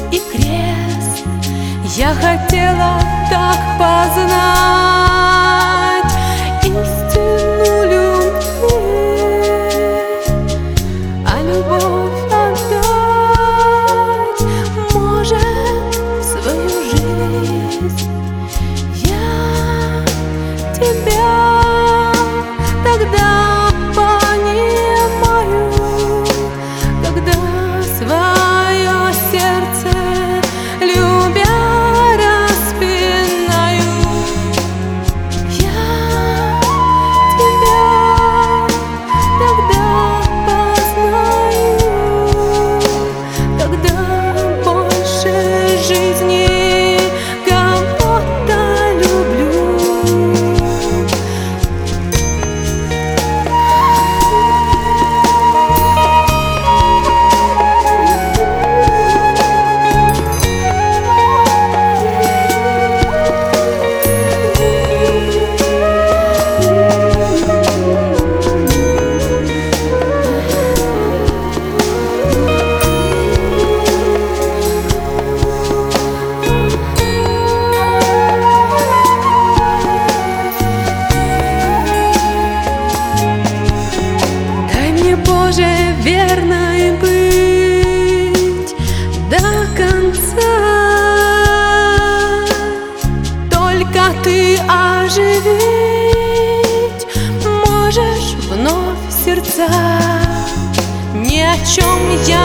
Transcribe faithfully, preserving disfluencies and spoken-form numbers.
и крест. Я хотела так познать истину любви, а любовь отдать может свою жизнь. Я тебя тогда понимаю, когда свое сердце любя распинаю. Я тебя тогда познаю, когда больше жизни кого-то люблю. Боже, верной быть до конца. Только ты оживить можешь вновь сердца. Ни о чем я